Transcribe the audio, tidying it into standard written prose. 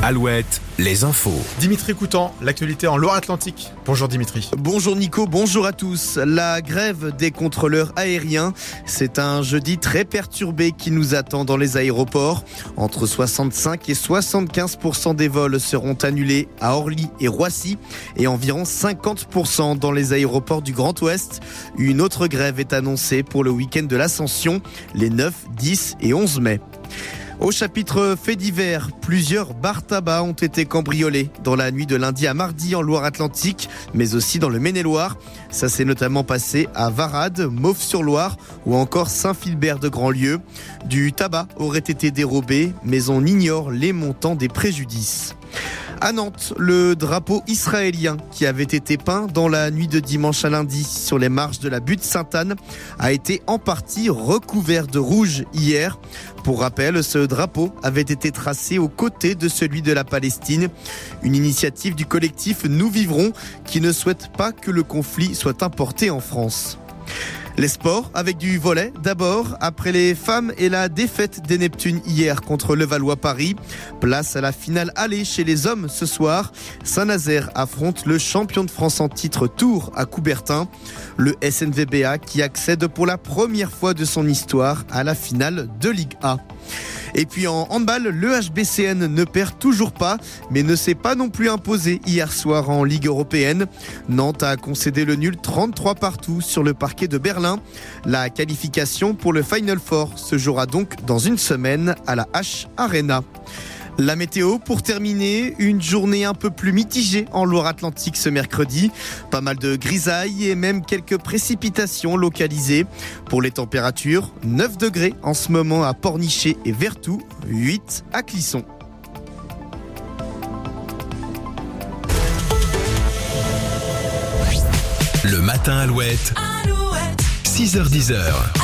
Alouette, les infos. Dimitri Coutan, l'actualité en Loire-Atlantique. Bonjour Dimitri. Bonjour Nico, bonjour à tous. La grève des contrôleurs aériens, c'est un jeudi très perturbé qui nous attend dans les aéroports. Entre 65 et 75% des vols seront annulés à Orly et Roissy et environ 50% dans les aéroports du Grand Ouest. Une autre grève est annoncée pour le week-end de l'Ascension, les 9, 10 et 11 mai. Au chapitre faits divers, plusieurs bars tabac ont été cambriolés dans la nuit de lundi à mardi en Loire-Atlantique, mais aussi dans le Maine-et-Loire. Ça s'est notamment passé à Varades, Mauves-sur-Loire ou encore Saint-Philbert de Grandlieu. Du tabac aurait été dérobé, mais on ignore les montants des préjudices. À Nantes, le drapeau israélien qui avait été peint dans la nuit de dimanche à lundi sur les marches de la butte Sainte-Anne a été en partie recouvert de rouge hier. Pour rappel, ce drapeau avait été tracé aux côtés de celui de la Palestine. Une initiative du collectif Nous Vivrons qui ne souhaite pas que le conflit soit importé en France. Les sports avec du volley d'abord, après les femmes et la défaite des Neptunes hier contre Levallois-Paris. Place à la finale aller chez les hommes ce soir. Saint-Nazaire affronte le champion de France en titre Tours à Coubertin. Le SNVBA qui accède pour la première fois de son histoire à la finale de Ligue A. Et puis en handball, le HBCN ne perd toujours pas, mais ne s'est pas non plus imposé hier soir en Ligue européenne. Nantes a concédé le nul 33 partout sur le parquet de Berlin. La qualification pour le Final Four se jouera donc dans une semaine à la H Arena. La météo pour terminer, une journée un peu plus mitigée en Loire-Atlantique ce mercredi. Pas mal de grisailles et même quelques précipitations localisées. Pour les températures, 9 degrés en ce moment à Pornichet et Vertou, 8 à Clisson. Le matin Alouette, 6h-10h.